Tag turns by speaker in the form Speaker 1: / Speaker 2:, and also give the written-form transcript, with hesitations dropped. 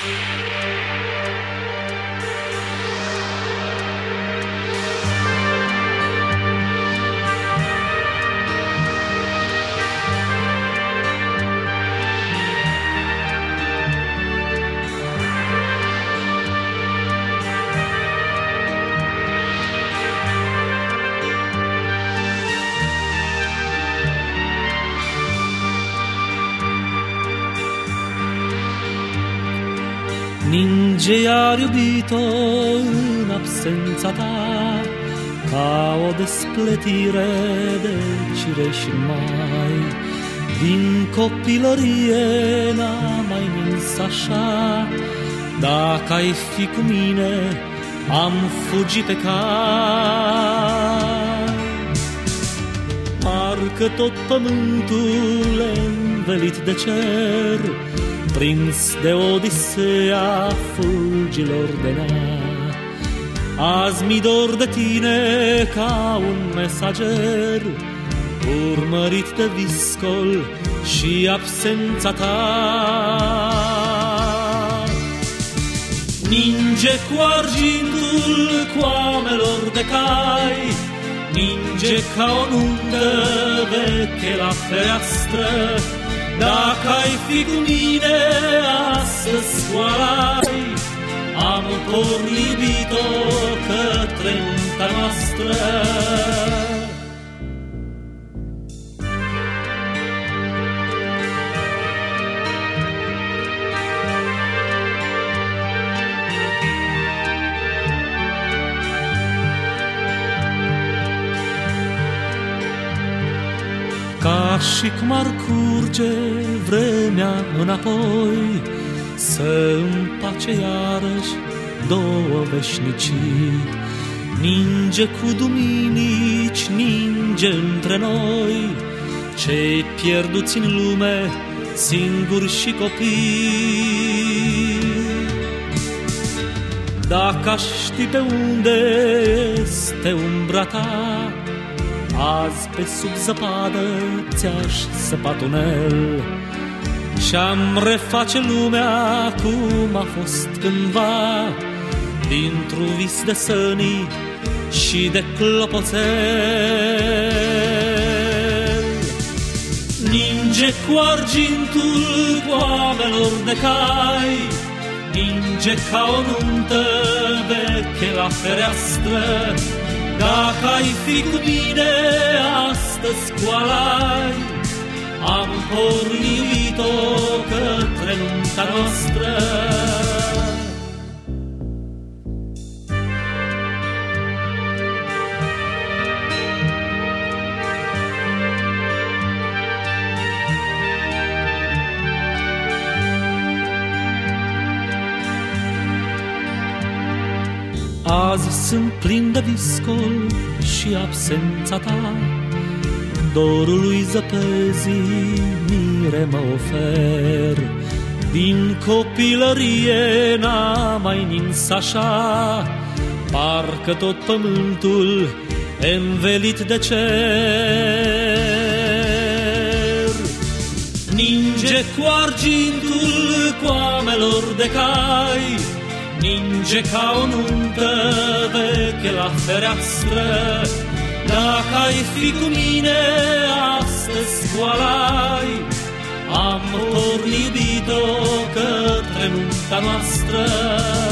Speaker 1: Ninge iar iubito în absența ta, ca o despletire de cireș mai. Din copilărie n-am mai nins așa, dacă ai fi cu mine, am fugit pe cai. Parcă tot pământul e învelit de cer, prins de Odiseea fulgilor de nea. Azi mi dor de tine ca un mesager, urmărit de viscol și absența ta. Ninge cu argintul coamelor de cai, ninge ca o nuntă veche la fereastră. Dacă ai fi cu mine astăzi scoalai, am pornit iubito către nunta noastră. Ca și cum ar curge vremea înapoi, să împace iarăși două veșnicii. Ninge cu duminici, ninge între noi, cei pierduți în lume, singuri și copii. Dacă aș ști pe unde este umbra ta, azi pe sub zăpadă ți-aș săpa tunel și-am reface lumea cum a fost cândva, dintr-un vis de sănii și de clopoțel. Ninge cu argintul coamelor de cai, ninge ca o nuntă veche la fereastră. Dacă ai fi cu mine astăzi scoalai, am pornit-o către nunta noastră. Azi sunt plin de viscol și absența ta, dorului zăpezii mire mă ofer. Din copilărie n-am mai nins așa, parcă tot pământul învelit de cer. Ninge cu argintul coamelor de cai, ninge ca o nuntă veche la fereastră. Dacă ai fi cu mine astăzi scoalai, am pornit iubito către nunta noastră.